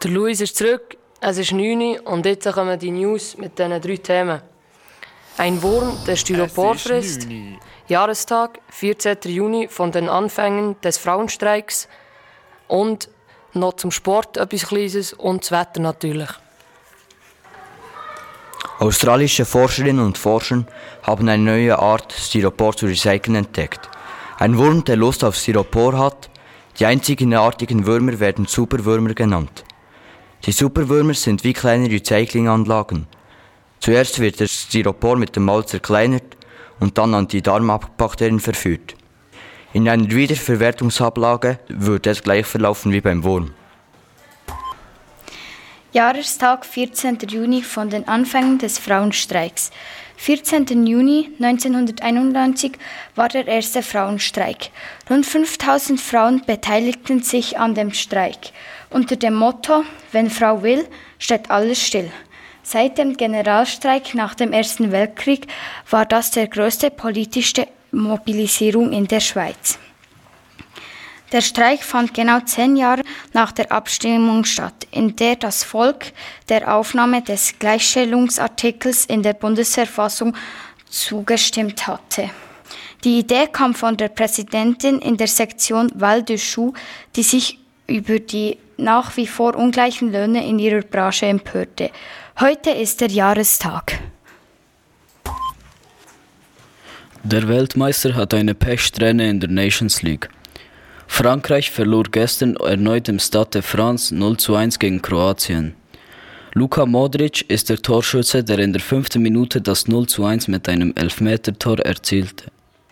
Der Luis ist zurück, es ist 9 Uhr und jetzt kommen die News mit diesen 3 Themen. Ein Wurm, der Styropor frisst. Jahrestag, 14. Juni von den Anfängen des Frauenstreiks. Und noch zum Sport etwas Kleines und das Wetter natürlich. Australische Forscherinnen und Forscher haben eine neue Art, Styropor zu recyceln, entdeckt. Ein Wurm, der Lust auf Styropor hat. Die einzigartigen Würmer werden Superwürmer genannt. Die Superwürmer sind wie kleine Recyclinganlagen. Zuerst wird der Styropor mit dem Maul zerkleinert und dann an die Darmbakterien verführt. In einer Wiederverwertungsablage würde es gleich verlaufen wie beim Wurm. Jahrestag 14. Juni von den Anfängen des Frauenstreiks. 14. Juni 1991 war der erste Frauenstreik. Rund 5000 Frauen beteiligten sich an dem Streik. Unter dem Motto „Wenn Frau will, steht alles still". Seit dem Generalstreik nach dem Ersten Weltkrieg war das die größte politische Mobilisierung in der Schweiz. Der Streik fand genau 10 Jahre nach der Abstimmung statt, in der das Volk der Aufnahme des Gleichstellungsartikels in der Bundesverfassung zugestimmt hatte. Die Idee kam von der Präsidentin in der Sektion Val de Choux, die sich über die nach wie vor ungleichen Löhne in ihrer Branche empörte. Heute ist der Jahrestag. Der Weltmeister hat eine Pechsträhne in der Nations League. Frankreich verlor gestern erneut im Stade de France 0:1 gegen Kroatien. Luka Modric ist der Torschütze, der in der 5. Minute das 0:1 mit einem Elfmetertor erzielte.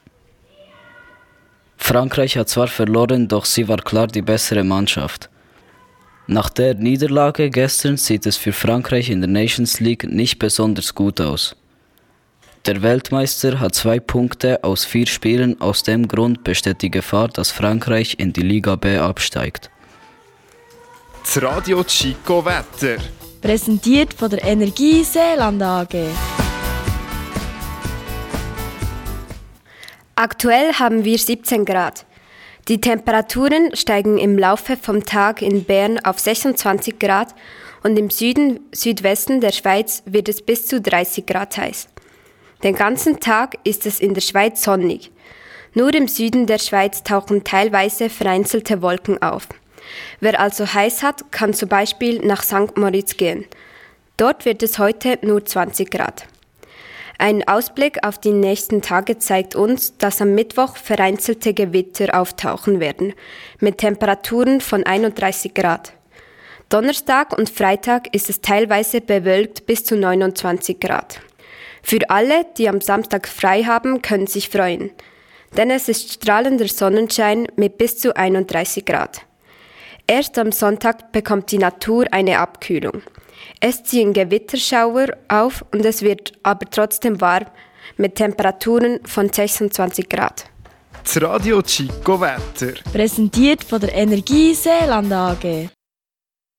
Frankreich hat zwar verloren, doch sie war klar die bessere Mannschaft. Nach der Niederlage gestern sieht es für Frankreich in der Nations League nicht besonders gut aus. Der Weltmeister hat 2 Punkte aus 4 Spielen, aus dem Grund besteht die Gefahr, dass Frankreich in die Liga B absteigt. Das Radio Chico Wetter. Präsentiert von der Energie Seeland AG. Aktuell haben wir 17 Grad. Die Temperaturen steigen im Laufe vom Tag in Bern auf 26 Grad und im Süden, Südwesten der Schweiz wird es bis zu 30 Grad heiß. Den ganzen Tag ist es in der Schweiz sonnig. Nur im Süden der Schweiz tauchen teilweise vereinzelte Wolken auf. Wer also heiß hat, kann zum Beispiel nach St. Moritz gehen. Dort wird es heute nur 20 Grad. Ein Ausblick auf die nächsten Tage zeigt uns, dass am Mittwoch vereinzelte Gewitter auftauchen werden, mit Temperaturen von 31 Grad. Donnerstag und Freitag ist es teilweise bewölkt bis zu 29 Grad. Für alle, die am Samstag frei haben, können sich freuen, denn es ist strahlender Sonnenschein mit bis zu 31 Grad. Erst am Sonntag bekommt die Natur eine Abkühlung. Es ziehen Gewitterschauer auf und es wird aber trotzdem warm mit Temperaturen von 26 Grad. Das Radio Chico Wetter. Präsentiert von der Energie Seeland AG.